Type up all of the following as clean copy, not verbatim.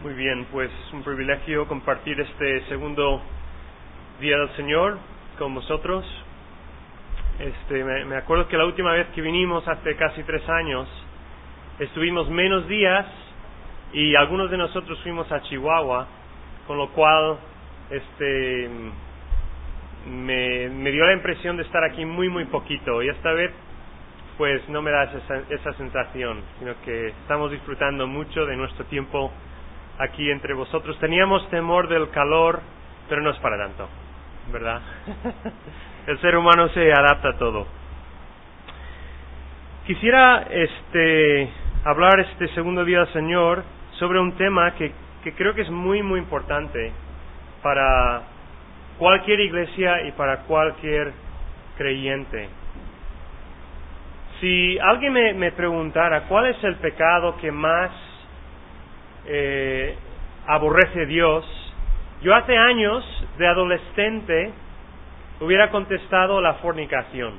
Muy bien, pues un privilegio compartir este segundo día del Señor con vosotros. Me acuerdo que la última vez que vinimos, hace casi 3 años, estuvimos menos días y algunos de nosotros fuimos a Chihuahua, con lo cual me dio la impresión de estar aquí muy poquito, y esta vez pues no me da esa sensación, sino que estamos disfrutando mucho de nuestro tiempo aquí entre vosotros. Teníamos temor del calor, pero no es para tanto, ¿verdad? El ser humano se adapta a todo. Quisiera hablar este segundo día del Señor sobre un tema que creo que es muy importante para cualquier iglesia y para cualquier creyente. Si alguien me preguntara cuál es el pecado que más aborrece Dios, yo hace años, de adolescente, hubiera contestado la fornicación.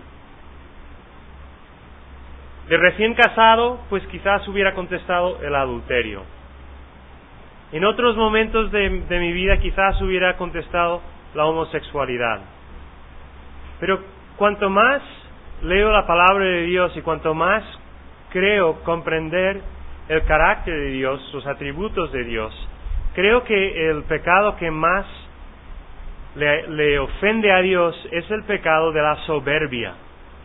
De recién casado, pues quizás hubiera contestado el adulterio. En otros momentos de mi vida quizás hubiera contestado la homosexualidad. Pero cuanto más leo la palabra de Dios y cuanto más creo comprender el carácter de Dios, los atributos de Dios, creo que el pecado que más le ofende a Dios es el pecado de la soberbia.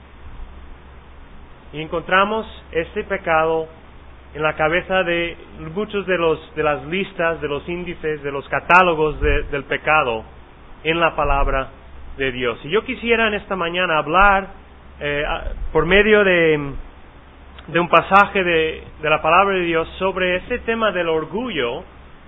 Y encontramos este pecado en la cabeza de muchos de las listas, de los índices, de los catálogos del pecado en la palabra de Dios. Y yo quisiera en esta mañana hablar por medio de un pasaje de la palabra de Dios sobre este tema del orgullo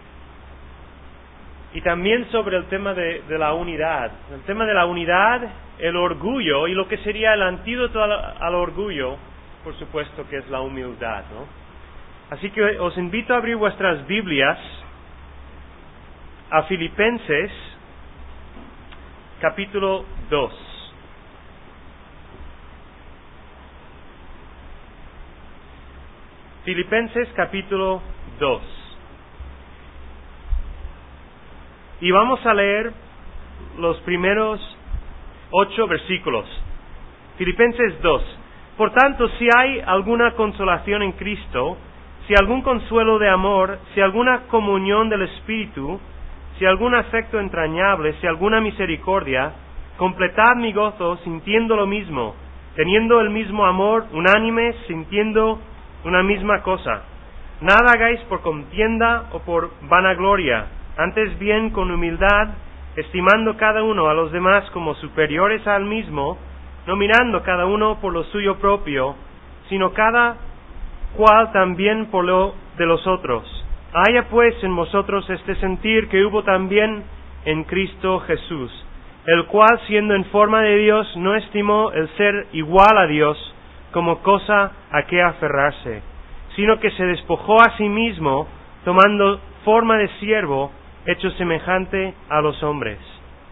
y también sobre el tema de la unidad. El tema de la unidad, el orgullo y lo que sería el antídoto al orgullo, por supuesto que es la humildad, ¿no? Así que os invito a abrir vuestras Biblias a Filipenses capítulo 2. Filipenses capítulo 2. Y vamos a leer los primeros 8 versículos. Filipenses 2. Por tanto, si hay alguna consolación en Cristo, si algún consuelo de amor, si alguna comunión del Espíritu, si algún afecto entrañable, si alguna misericordia, completad mi gozo sintiendo lo mismo, teniendo el mismo amor, unánimes, sintiendo una misma cosa. Nada hagáis por contienda o por vanagloria, antes bien con humildad, estimando cada uno a los demás como superiores al mismo, no mirando cada uno por lo suyo propio, sino cada cual también por lo de los otros. Haya pues en vosotros este sentir que hubo también en Cristo Jesús, el cual siendo en forma de Dios no estimó el ser igual a Dios como cosa a que aferrarse, sino que se despojó a sí mismo, tomando forma de siervo, hecho semejante a los hombres.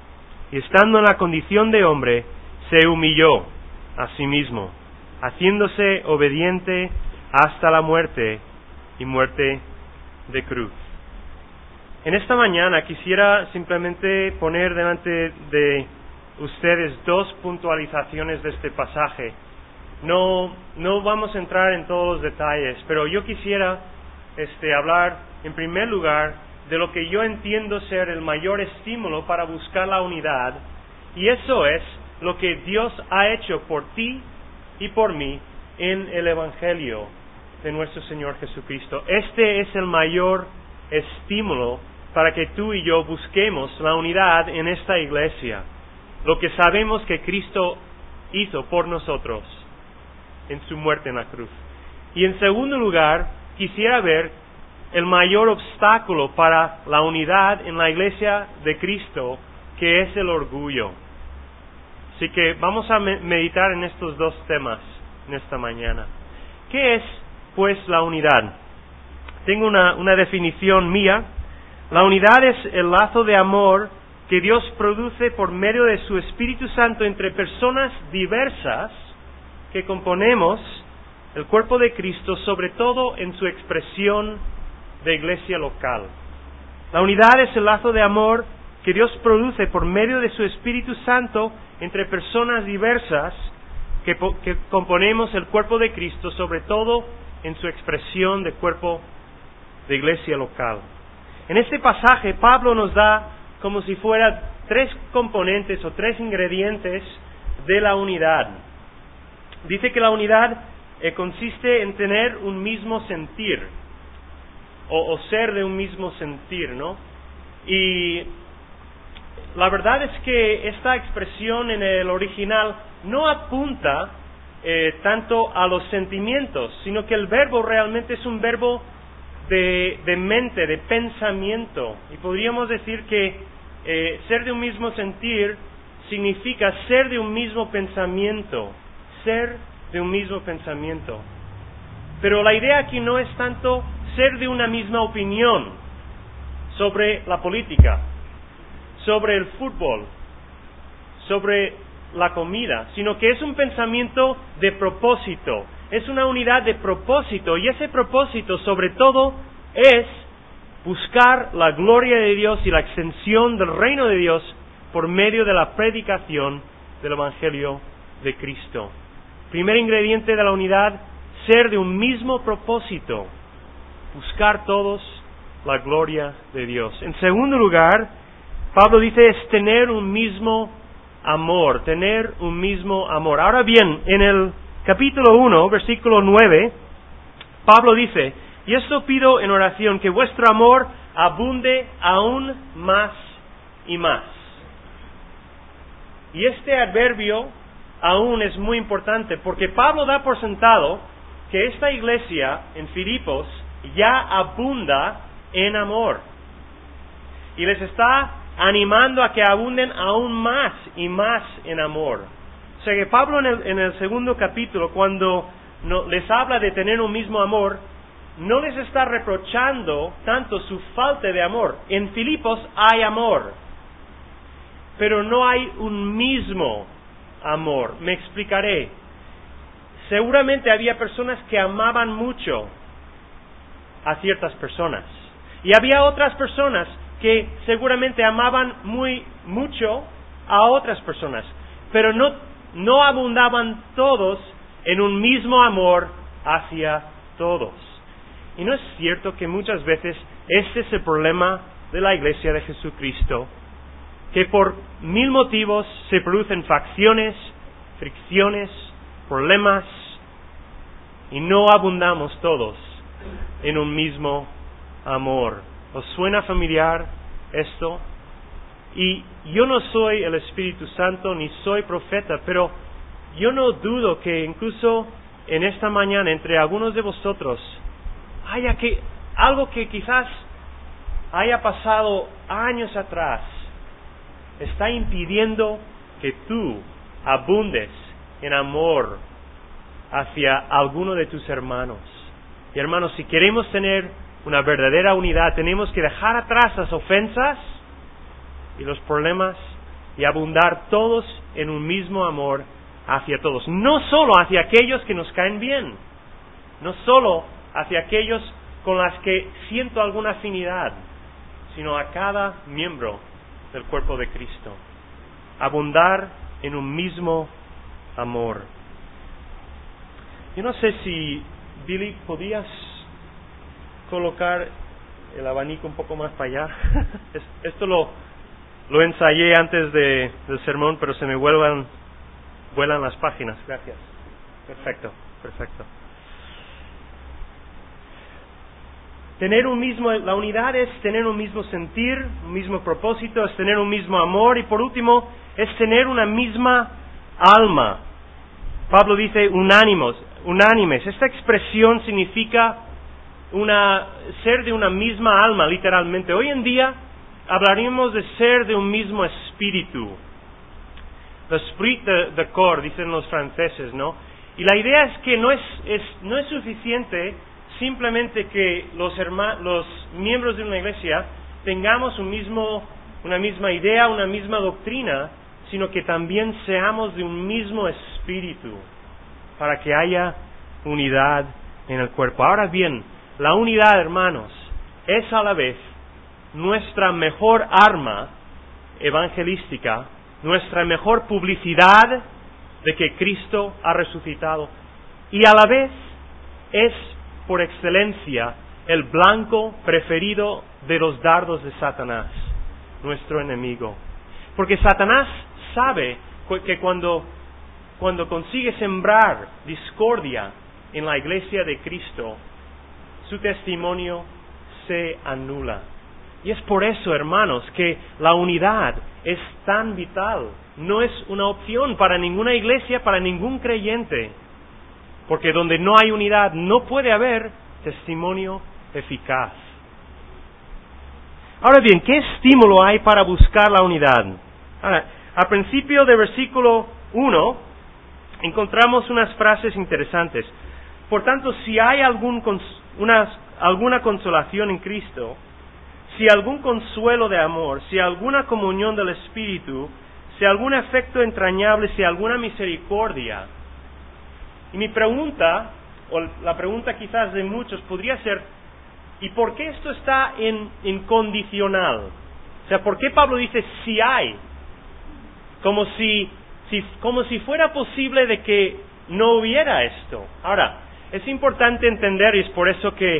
Y estando en la condición de hombre, se humilló a sí mismo, haciéndose obediente hasta la muerte, y muerte de cruz. En esta mañana quisiera simplemente poner delante de ustedes 2 puntualizaciones de este pasaje. No vamos a entrar en todos los detalles, pero yo quisiera hablar en primer lugar de lo que yo entiendo ser el mayor estímulo para buscar la unidad, y eso es lo que Dios ha hecho por ti y por mí en el Evangelio de nuestro Señor Jesucristo. Este es el mayor estímulo para que tú y yo busquemos la unidad en esta iglesia, lo que sabemos que Cristo hizo por nosotros en su muerte en la cruz. Y en segundo lugar, quisiera ver el mayor obstáculo para la unidad en la iglesia de Cristo, que es el orgullo. Así que vamos a meditar en estos 2 temas en esta mañana. ¿Qué es, pues, la unidad? Tengo una definición mía. La unidad es el lazo de amor que Dios produce por medio de su Espíritu Santo entre personas diversas que componemos el cuerpo de Cristo, sobre todo en su expresión de iglesia local. La unidad es el lazo de amor que Dios produce por medio de su Espíritu Santo entre personas diversas que componemos el cuerpo de Cristo, sobre todo en su expresión de cuerpo de iglesia local. En este pasaje Pablo nos da como si fuera 3 componentes o 3 ingredientes de la unidad. Dice que la unidad consiste en tener un mismo sentir o ser de un mismo sentir, ¿no? Y la verdad es que esta expresión en el original no apunta tanto a los sentimientos, sino que el verbo realmente es un verbo de mente, de pensamiento. Y podríamos decir que ser de un mismo sentir significa ser de un mismo pensamiento, ser de un mismo pensamiento. Pero la idea aquí no es tanto ser de una misma opinión sobre la política, sobre el fútbol, sobre la comida, sino que es un pensamiento de propósito, es una unidad de propósito, y ese propósito sobre todo es buscar la gloria de Dios y la extensión del reino de Dios por medio de la predicación del Evangelio de Cristo. Primer ingrediente de la unidad, ser de un mismo propósito, buscar todos la gloria de Dios. En segundo lugar, Pablo dice es tener un mismo amor, tener un mismo amor. Ahora bien, en el capítulo 1, versículo 9, Pablo dice, y esto pido en oración, que vuestro amor abunde aún más y más. Y este adverbio aún es muy importante, porque Pablo da por sentado que esta iglesia en Filipos ya abunda en amor. Y les está animando a que abunden aún más y más en amor. O sea que Pablo en el segundo capítulo, cuando les habla de tener un mismo amor, no les está reprochando tanto su falta de amor. En Filipos hay amor, pero no hay un mismo amor. Me explicaré. Seguramente había personas que amaban mucho a ciertas personas, y había otras personas que seguramente amaban mucho a otras personas, pero no abundaban todos en un mismo amor hacia todos. Y no es cierto que muchas veces este es el problema de la iglesia de Jesucristo, que por 1000 motivos se producen facciones, fricciones, problemas, y no abundamos todos en un mismo amor. ¿Os suena familiar esto? Y yo no soy el Espíritu Santo ni soy profeta, pero yo no dudo que incluso en esta mañana entre algunos de vosotros haya algo que quizás haya pasado años atrás está impidiendo que tú abundes en amor hacia alguno de tus hermanos. Y hermanos, si queremos tener una verdadera unidad, tenemos que dejar atrás las ofensas y los problemas y abundar todos en un mismo amor hacia todos. No solo hacia aquellos que nos caen bien, no solo hacia aquellos con los que siento alguna afinidad, sino a cada miembro del cuerpo de Cristo. Abundar en un mismo amor. Yo no sé si, Billy, ¿podías colocar el abanico un poco más para allá? Esto lo ensayé antes del sermón, pero se me vuelan las páginas. Gracias. Perfecto. La unidad es tener un mismo sentir, un mismo propósito, es tener un mismo amor, y por último, es tener una misma alma. Pablo dice unánimes. Esta expresión significa ser de una misma alma, literalmente. Hoy en día hablaríamos de ser de un mismo espíritu. L'esprit de corps, dicen los franceses, ¿no? Y la idea es que no es suficiente simplemente que los miembros de una iglesia tengamos una misma idea, una misma doctrina, sino que también seamos de un mismo espíritu, para que haya unidad en el cuerpo. Ahora bien, la unidad, hermanos, es a la vez nuestra mejor arma evangelística, nuestra mejor publicidad de que Cristo ha resucitado, y a la vez es por excelencia el blanco preferido de los dardos de Satanás, nuestro enemigo. Porque Satanás sabe que cuando consigue sembrar discordia en la iglesia de Cristo, su testimonio se anula. Y es por eso, hermanos, que la unidad es tan vital. No es una opción para ninguna iglesia, para ningún creyente. Porque donde no hay unidad, no puede haber testimonio eficaz. Ahora bien, ¿qué estímulo hay para buscar la unidad? Ahora, al principio del versículo 1, encontramos unas frases interesantes. Por tanto, si hay alguna consolación en Cristo, si algún consuelo de amor, si alguna comunión del Espíritu, si algún afecto entrañable, si alguna misericordia. Y mi pregunta, o la pregunta quizás de muchos, podría ser, ¿y por qué esto está en condicional? O sea, ¿por qué Pablo dice si hay? Como si fuera posible de que no hubiera esto. Ahora, es importante entender, y es por eso que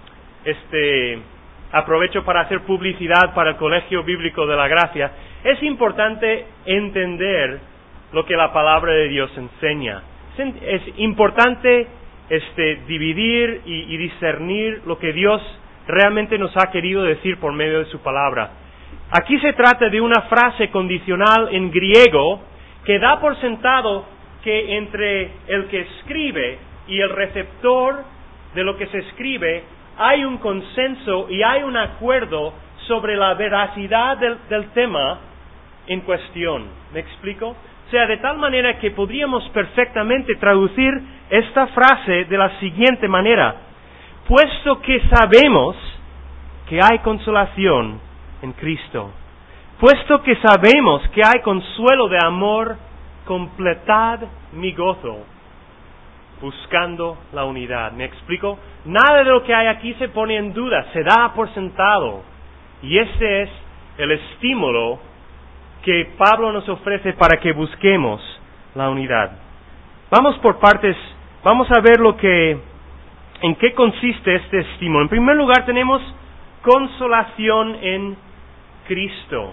aprovecho para hacer publicidad para el Colegio Bíblico de la Gracia, es importante entender lo que la palabra de Dios enseña. Es importante dividir y discernir lo que Dios realmente nos ha querido decir por medio de su palabra. Aquí se trata de una frase condicional en griego que da por sentado que entre el que escribe y el receptor de lo que se escribe hay un consenso y hay un acuerdo sobre la veracidad del tema en cuestión. ¿Me explico? O sea, de tal manera que podríamos perfectamente traducir esta frase de la siguiente manera: puesto que sabemos que hay consolación en Cristo, puesto que sabemos que hay consuelo de amor, completad mi gozo buscando la unidad. ¿Me explico? Nada de lo que hay aquí se pone en duda, se da por sentado. Y ese es el estímulo que Pablo nos ofrece para que busquemos la unidad. Vamos por partes, vamos a ver en qué consiste este estímulo. En primer lugar tenemos consolación en Cristo.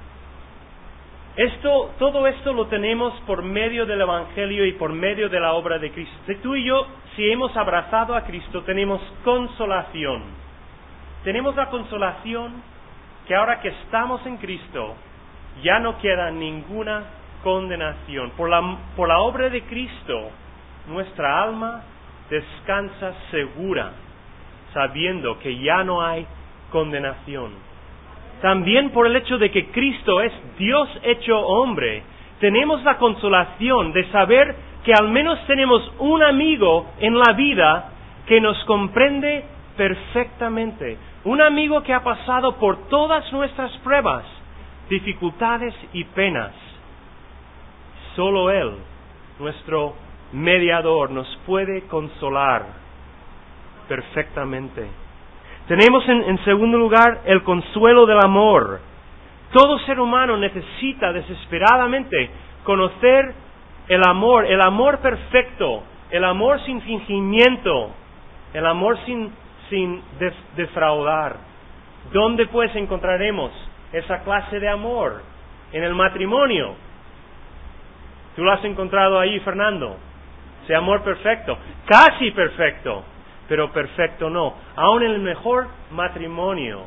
Todo esto lo tenemos por medio del Evangelio y por medio de la obra de Cristo. Tú y yo, si hemos abrazado a Cristo, tenemos consolación. Tenemos la consolación que ahora que estamos en Cristo, ya no queda ninguna condenación. Por la obra de Cristo, nuestra alma descansa segura, sabiendo que ya no hay condenación. También por el hecho de que Cristo es Dios hecho hombre, tenemos la consolación de saber que al menos tenemos un amigo en la vida que nos comprende perfectamente. Un amigo que ha pasado por todas nuestras pruebas, dificultades y penas. Solo Él, nuestro mediador, nos puede consolar perfectamente. Tenemos en segundo lugar el consuelo del amor. Todo ser humano necesita desesperadamente conocer el amor perfecto, el amor sin fingimiento, el amor sin defraudar. ¿Dónde pues encontraremos esa clase de amor? En el matrimonio. ¿Tú lo has encontrado ahí, Fernando? Ese amor perfecto, casi perfecto, pero perfecto no. Aún en el mejor matrimonio,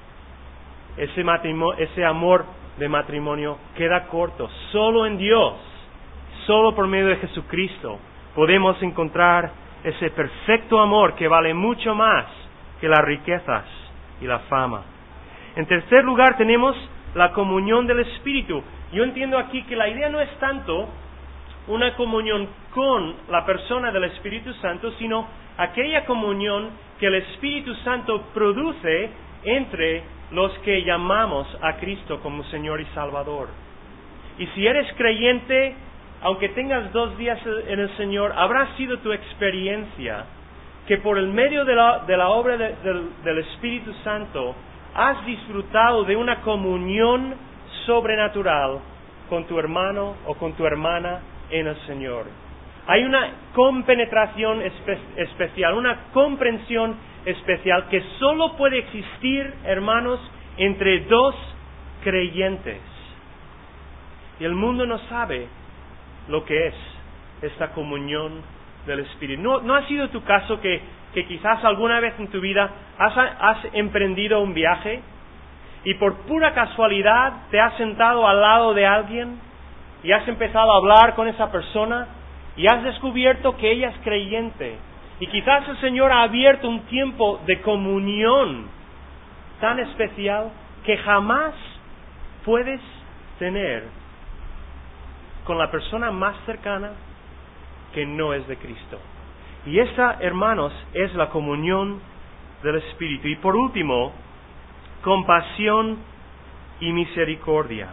ese amor de matrimonio queda corto. Solo en Dios, solo por medio de Jesucristo, podemos encontrar ese perfecto amor que vale mucho más que las riquezas y la fama. En tercer lugar tenemos la comunión del Espíritu. Yo entiendo aquí que la idea no es tanto una comunión con la persona del Espíritu Santo, sino aquella comunión que el Espíritu Santo produce entre los que llamamos a Cristo como Señor y Salvador. Y si eres creyente, aunque tengas 2 días en el Señor, habrá sido tu experiencia que por el medio de la obra del Espíritu Santo has disfrutado de una comunión sobrenatural con tu hermano o con tu hermana en el Señor. Hay una compenetración especial, una comprensión especial que solo puede existir, hermanos, entre dos creyentes. Y el mundo no sabe lo que es esta comunión del Espíritu. ¿No ha sido tu caso que quizás alguna vez en tu vida has emprendido un viaje y por pura casualidad te has sentado al lado de alguien y has empezado a hablar con esa persona y has descubierto que ella es creyente? Y quizás el Señor ha abierto un tiempo de comunión tan especial que jamás puedes tener con la persona más cercana que no es de Cristo. Y esa, hermanos, es la comunión del Espíritu. Y por último, compasión y misericordia.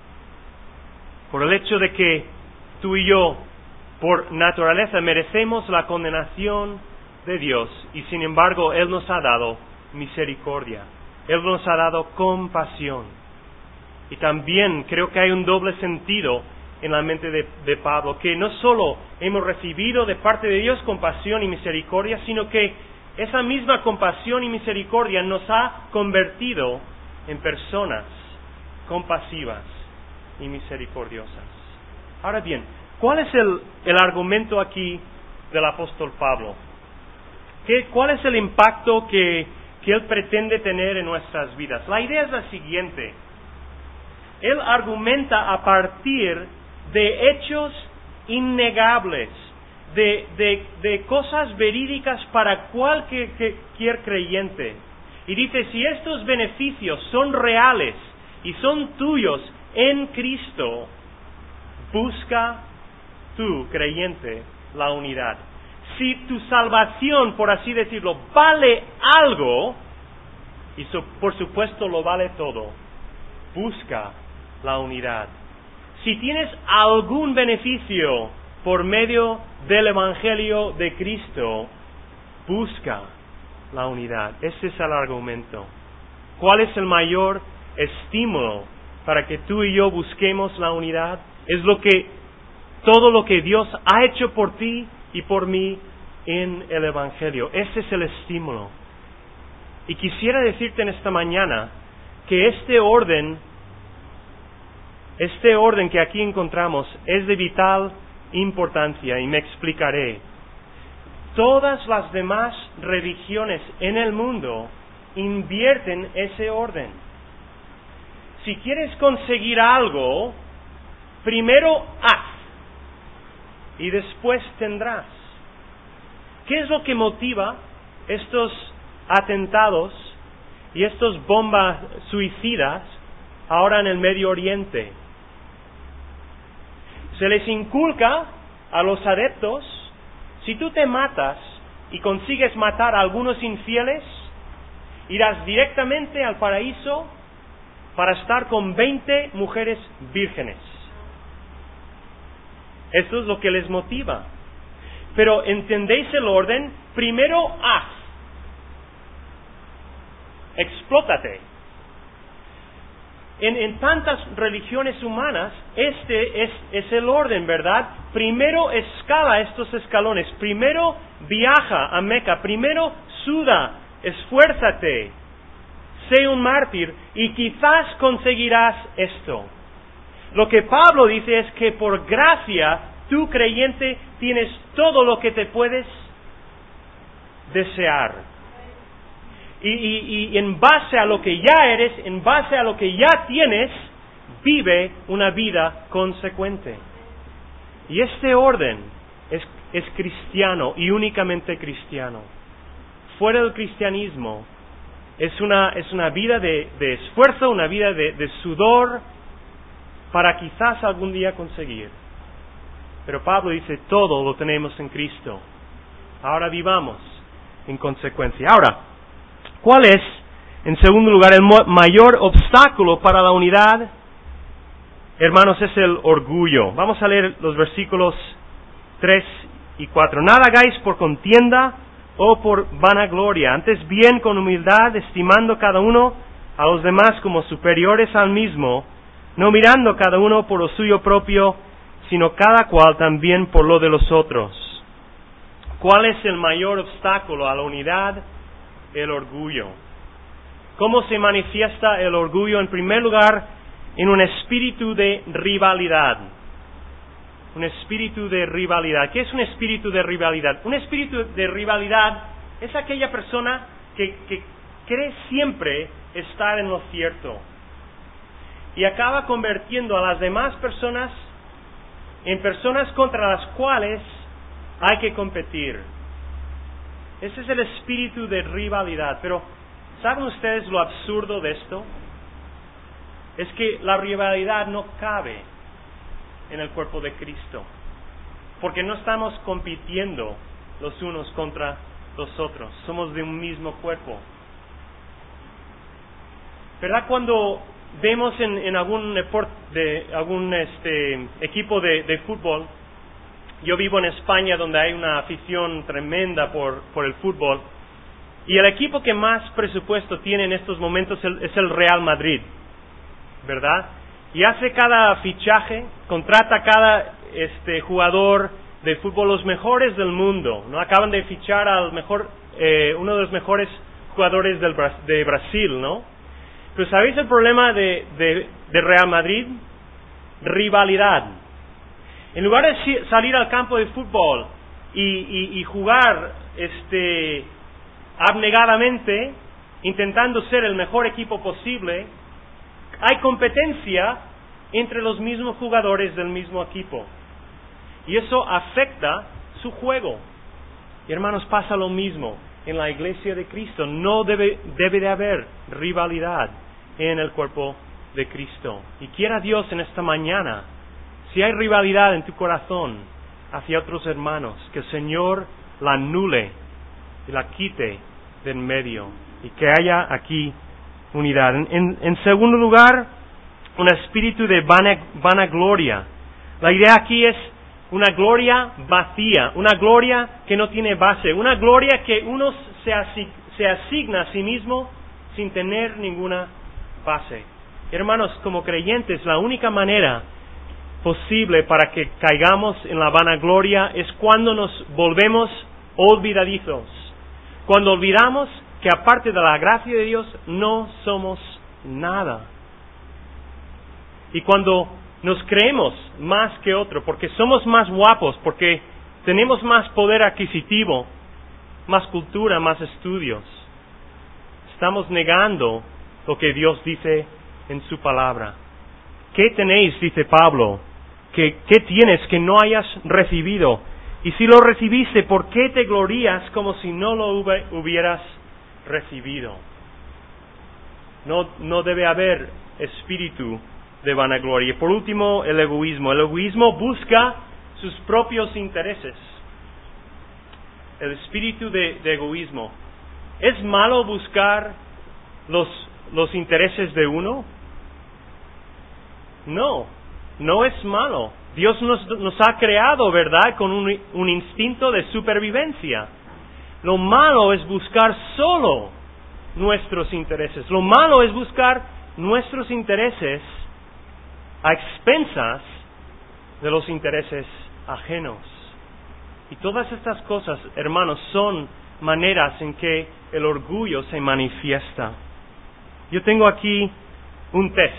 Por el hecho de que tú y yo, por naturaleza, merecemos la condenación de Dios, y sin embargo, Él nos ha dado misericordia. Él nos ha dado compasión. Y también creo que hay un doble sentido en la mente de Pablo, que no solo hemos recibido de parte de Dios compasión y misericordia, sino que esa misma compasión y misericordia nos ha convertido en personas compasivas y misericordiosas. Ahora bien, ¿cuál es el argumento aquí del apóstol Pablo? ¿Cuál es el impacto que él pretende tener en nuestras vidas? La idea es la siguiente. Él argumenta a partir de hechos innegables, de cosas verídicas para cualquier creyente. Y dice, si estos beneficios son reales y son tuyos en Cristo, busca tú, creyente, la unidad. Si tu salvación, por así decirlo, vale algo, y por supuesto lo vale todo, busca la unidad. Si tienes algún beneficio por medio del Evangelio de Cristo, busca la unidad. Ese es el argumento. ¿Cuál es el mayor estímulo para que tú y yo busquemos la unidad? Es todo lo que Dios ha hecho por ti y por mí en el Evangelio. Ese es el estímulo. Y quisiera decirte en esta mañana que este orden que aquí encontramos es de vital importancia, y me explicaré. Todas las demás religiones en el mundo invierten ese orden. Si quieres conseguir algo, primero haz y después tendrás. ¿Qué es lo que motiva estos atentados y estos bombas suicidas ahora en el Medio Oriente? Se les inculca a los adeptos, si tú te matas y consigues matar a algunos infieles, irás directamente al paraíso para estar con 20 mujeres vírgenes. Esto es lo que les motiva. Pero ¿entendéis el orden? Primero haz. Explótate. En tantas religiones humanas, este es el orden, ¿verdad? Primero escala estos escalones, primero viaja a Meca, primero suda, esfuérzate, sé un mártir y quizás conseguirás esto. Lo que Pablo dice es que por gracia, tú creyente, tienes todo lo que te puedes desear. Y en base a lo que ya eres, en base a lo que ya tienes, vive una vida consecuente. Y este orden es cristiano y únicamente cristiano. Fuera del cristianismo es una vida de esfuerzo, una vida de sudor para quizás algún día conseguir. Pero Pablo dice, todo lo tenemos en Cristo. Ahora vivamos en consecuencia. Ahora, ¿cuál es, en segundo lugar, el mayor obstáculo para la unidad? Hermanos, es el orgullo. Vamos a leer los versículos 3 y 4. Nada hagáis por contienda o por vanagloria, antes bien con humildad, estimando cada uno a los demás como superiores al mismo, no mirando cada uno por lo suyo propio, sino cada cual también por lo de los otros. ¿Cuál es el mayor obstáculo a la unidad? El orgullo. ¿Cómo se manifiesta el orgullo? En primer lugar, en un espíritu de rivalidad. Un espíritu de rivalidad. ¿Qué es un espíritu de rivalidad? Un espíritu de rivalidad es aquella persona que cree siempre estar en lo cierto y acaba convirtiendo a las demás personas en personas contra las cuales hay que competir. Ese es el espíritu de rivalidad. Pero, ¿saben ustedes lo absurdo de esto? Es que la rivalidad no cabe en el cuerpo de Cristo, porque no estamos compitiendo los unos contra los otros, somos de un mismo cuerpo. ¿Verdad? Cuando vemos en algún equipo de fútbol, yo vivo en España donde hay una afición tremenda por el fútbol, y el equipo que más presupuesto tiene en estos momentos es el Real Madrid, ¿verdad? Y hace cada fichaje, contrata cada jugador de fútbol, los mejores del mundo, ¿no? Acaban de fichar al mejor, uno de los mejores jugadores de Brasil, ¿no? Pero ¿sabéis el problema de Real Madrid? Rivalidad. En lugar de salir al campo de fútbol y jugar abnegadamente, intentando ser el mejor equipo posible, hay competencia entre los mismos jugadores del mismo equipo. Y eso afecta su juego. Y hermanos, pasa lo mismo en la iglesia de Cristo. No debe de haber rivalidad en el cuerpo de Cristo. Y quiera Dios en esta mañana, si hay rivalidad en tu corazón hacia otros hermanos, que el Señor la anule y la quite de en medio, y que haya aquí unidad. En segundo lugar, un espíritu de vanagloria. La idea aquí es una gloria vacía, una gloria que no tiene base, una gloria que uno se asigna a sí mismo sin tener ninguna base. Hermanos, como creyentes, la única manera posible para que caigamos en la vanagloria es cuando nos volvemos olvidadizos, cuando olvidamos que aparte de la gracia de Dios no somos nada, y cuando nos creemos más que otro, porque somos más guapos, porque tenemos más poder adquisitivo, más cultura, más estudios, estamos negando lo que Dios dice en su palabra. ¿Qué tenéis? Dice Pablo. ¿Qué tienes que no hayas recibido? Y si lo recibiste, ¿por qué te glorías como si no lo hubieras recibido? No debe haber espíritu de vanagloria. Y por último, el egoísmo. El egoísmo busca sus propios intereses. El espíritu de egoísmo. ¿Es malo buscar los intereses de uno? No es malo. Dios nos ha creado, ¿verdad?, con un instinto de supervivencia. Lo malo es buscar solo nuestros intereses. Lo malo es buscar nuestros intereses a expensas de los intereses ajenos. Y todas estas cosas, hermanos, son maneras en que el orgullo se manifiesta. Yo tengo aquí un test,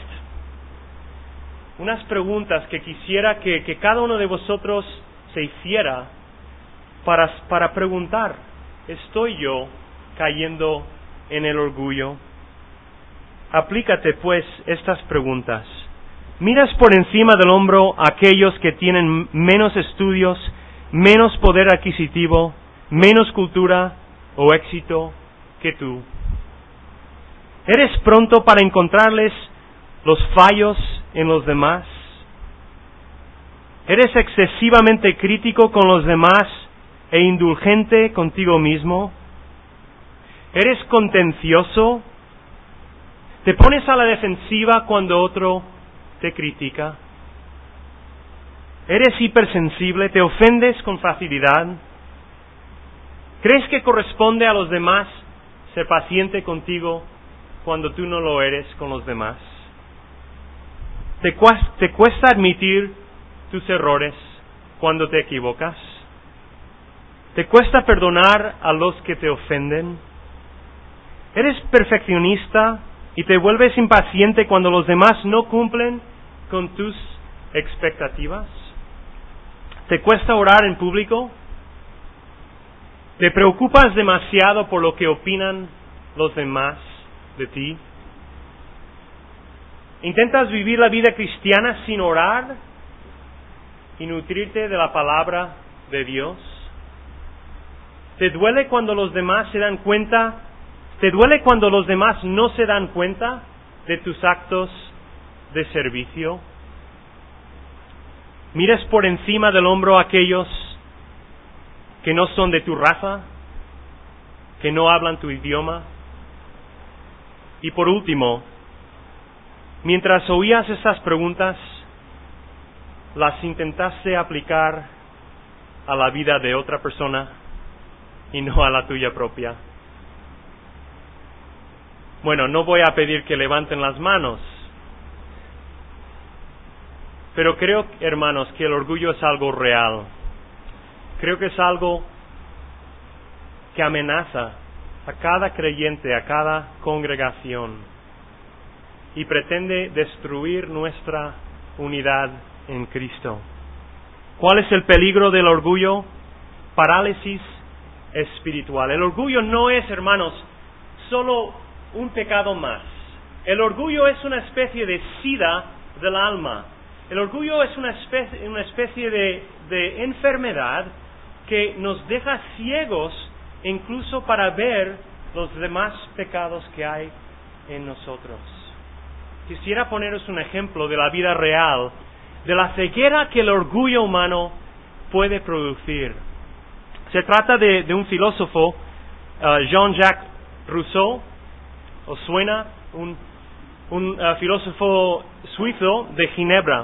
unas preguntas que quisiera que cada uno de vosotros se hiciera para preguntar, ¿estoy yo cayendo en el orgullo? Aplícate pues estas preguntas. ¿Miras por encima del hombro a aquellos que tienen menos estudios, menos poder adquisitivo, menos cultura o éxito que tú? ¿Eres pronto para encontrarles los fallos en los demás? ¿Eres excesivamente crítico con los demás e indulgente contigo mismo? ¿Eres contencioso? ¿Te pones a la defensiva cuando otro te critica? ¿Eres hipersensible? ¿Te ofendes con facilidad? ¿Crees que corresponde a los demás ser paciente contigo cuando tú no lo eres con los demás? ¿Te cuesta admitir tus errores cuando te equivocas? ¿Te cuesta perdonar a los que te ofenden? ¿Eres perfeccionista y te vuelves impaciente cuando los demás no cumplen con tus expectativas? ¿Te cuesta orar en público? ¿Te preocupas demasiado por lo que opinan los demás de ti? ¿Intentas vivir la vida cristiana sin orar y nutrirte de la palabra de Dios? ¿Te duele cuando los demás se dan cuenta? ¿Te duele cuando los demás no se dan cuenta de tus actos de servicio? ¿Miras por encima del hombro a aquellos que no son de tu raza, que no hablan tu idioma? Y por último, mientras oías estas preguntas, ¿las intentaste aplicar a la vida de otra persona y no a la tuya propia? Bueno, no voy a pedir que levanten las manos, pero creo, hermanos, que el orgullo es algo real. Creo que es algo que amenaza a cada creyente, a cada congregación, y pretende destruir nuestra unidad en Cristo. ¿Cuál es el peligro del orgullo? Parálisis espiritual. El orgullo no es, hermanos, solo un pecado más. El orgullo es una especie de sida del alma. El orgullo es una especie de enfermedad que nos deja ciegos incluso para ver los demás pecados que hay en nosotros. Quisiera poneros un ejemplo de la vida real, de la ceguera que el orgullo humano puede producir. Se trata de un filósofo, Jean-Jacques Rousseau. ¿Os suena? Un filósofo suizo de Ginebra.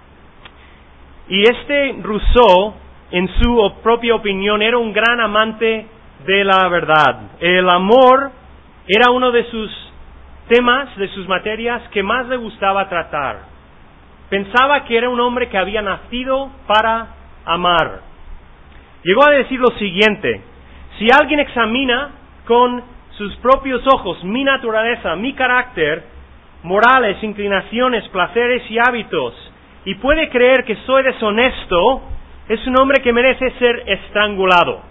Y este Rousseau, en su propia opinión, era un gran amante de la verdad. El amor era uno de sus temas, de sus materias que más le gustaba tratar. Pensaba que era un hombre que había nacido para amar. Llegó a decir lo siguiente: si alguien examina con sus propios ojos mi naturaleza, mi carácter, morales, inclinaciones, placeres y hábitos, y puede creer que soy deshonesto, es un hombre que merece ser estrangulado.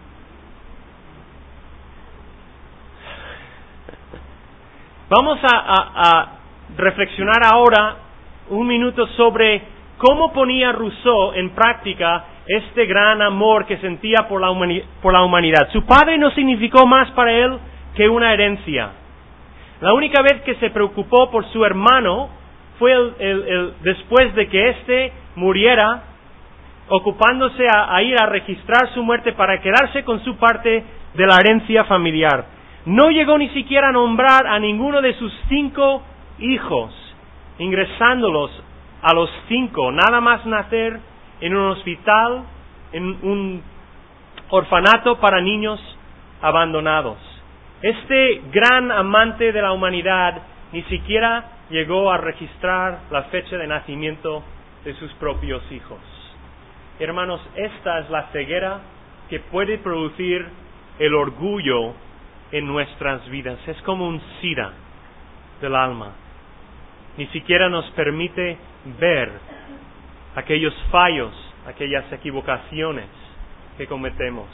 Vamos a reflexionar ahora un minuto sobre cómo ponía Rousseau en práctica este gran amor que sentía por la humanidad. Su padre no significó más para él que una herencia. La única vez que se preocupó por su hermano fue después de que éste muriera, ocupándose a ir a registrar su muerte para quedarse con su parte de la herencia familiar. No llegó ni siquiera a nombrar a ninguno de sus 5 hijos, ingresándolos a los 5, nada más nacer en un hospital, en un orfanato para niños abandonados. Este gran amante de la humanidad ni siquiera llegó a registrar la fecha de nacimiento de sus propios hijos. Hermanos, esta es la ceguera que puede producir el orgullo en nuestras vidas. Es como un sida del alma. Ni siquiera nos permite ver aquellos fallos, aquellas equivocaciones que cometemos.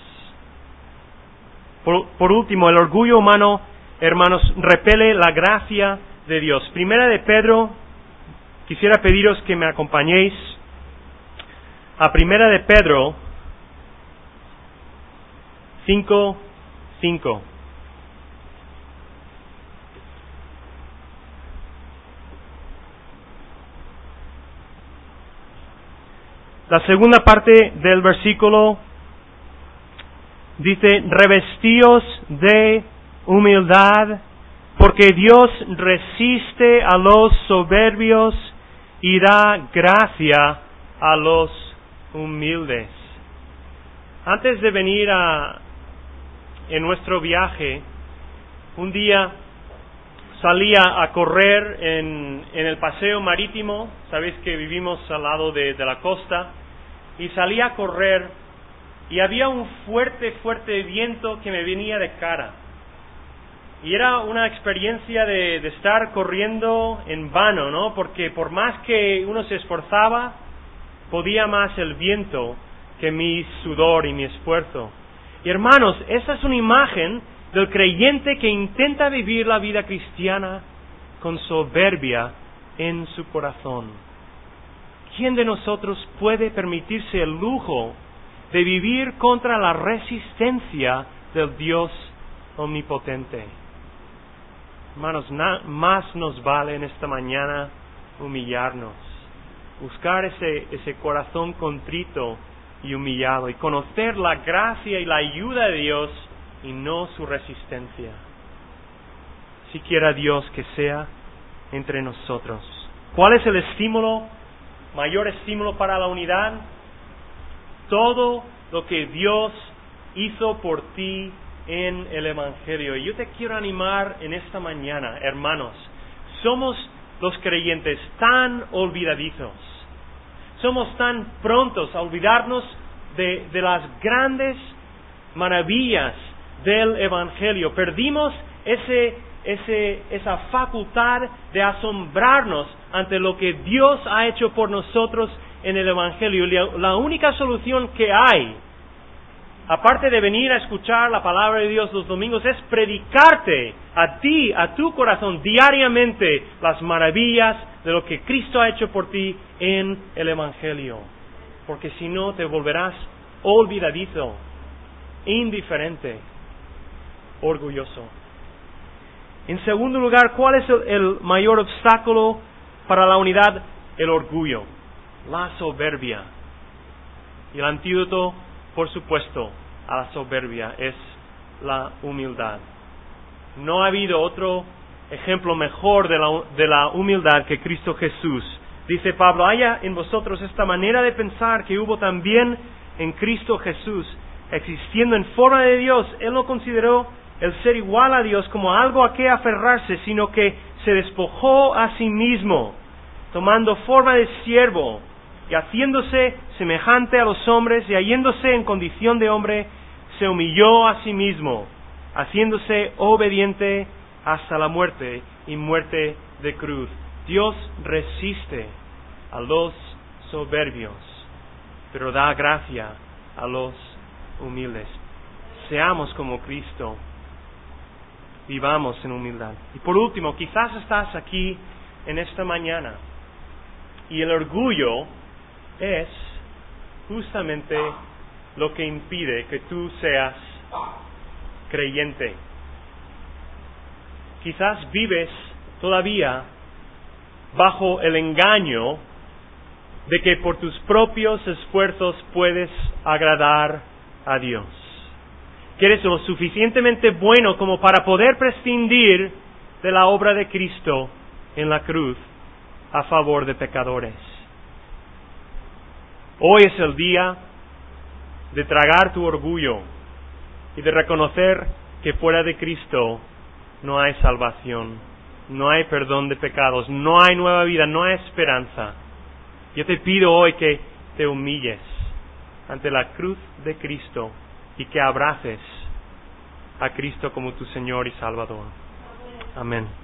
Por último, el orgullo humano, hermanos, repele la gracia de Dios. Primera de Pedro, quisiera pediros que me acompañéis a Primera de Pedro 5:5. La segunda parte del versículo dice: revestíos de humildad, porque Dios resiste a los soberbios y da gracia a los humildes. Antes de venir en nuestro viaje, un día salía a correr en el paseo marítimo. Sabéis que vivimos al lado de la costa. Y salía a correr y había un fuerte viento que me venía de cara. Y era una experiencia de estar corriendo en vano, ¿no? Porque por más que uno se esforzaba, podía más el viento que mi sudor y mi esfuerzo. Y hermanos, esa es una imagen del creyente que intenta vivir la vida cristiana con soberbia en su corazón. ¿Quién de nosotros puede permitirse el lujo de vivir contra la resistencia del Dios omnipotente? Hermanos, más nos vale en esta mañana humillarnos, buscar ese corazón contrito y humillado, y conocer la gracia y la ayuda de Dios y no su resistencia. Si quiera Dios que sea entre nosotros. ¿Cuál es el estímulo? Mayor estímulo para la unidad. Todo lo que Dios hizo por ti en el Evangelio. Y yo te quiero animar en esta mañana, hermanos. Somos los creyentes tan olvidadizos. Somos tan prontos a olvidarnos de las grandes maravillas del Evangelio. Perdimos esa facultad de asombrarnos ante lo que Dios ha hecho por nosotros en el Evangelio. La única solución que hay, aparte de venir a escuchar la palabra de Dios los domingos, es predicarte a ti, a tu corazón, diariamente las maravillas de lo que Cristo ha hecho por ti en el Evangelio. Porque si no, te volverás olvidadizo, indiferente, orgulloso. En segundo lugar, ¿cuál es el mayor obstáculo para la unidad? El orgullo, la soberbia. Y el antídoto, por supuesto, a la soberbia es la humildad. No ha habido otro ejemplo mejor de la humildad que Cristo Jesús. Dice Pablo, haya en vosotros esta manera de pensar que hubo también en Cristo Jesús. Existiendo en forma de Dios, Él no consideró el ser igual a Dios como algo a que aferrarse, sino que se despojó a sí mismo, tomando forma de siervo, y haciéndose semejante a los hombres, y hallándose en condición de hombre, se humilló a sí mismo, haciéndose obediente hasta la muerte, y muerte de cruz. Dios resiste a los soberbios, pero da gracia a los humildes. Seamos como Cristo. Vivamos en humildad. Y por último, quizás estás aquí en esta mañana y el orgullo es justamente lo que impide que tú seas creyente. Quizás vives todavía bajo el engaño de que por tus propios esfuerzos puedes agradar a Dios. Que eres lo suficientemente bueno como para poder prescindir de la obra de Cristo en la cruz a favor de pecadores. Hoy es el día de tragar tu orgullo y de reconocer que fuera de Cristo no hay salvación, no hay perdón de pecados, no hay nueva vida, no hay esperanza. Yo te pido hoy que te humilles ante la cruz de Cristo y que abraces a Cristo como tu Señor y Salvador. Amén.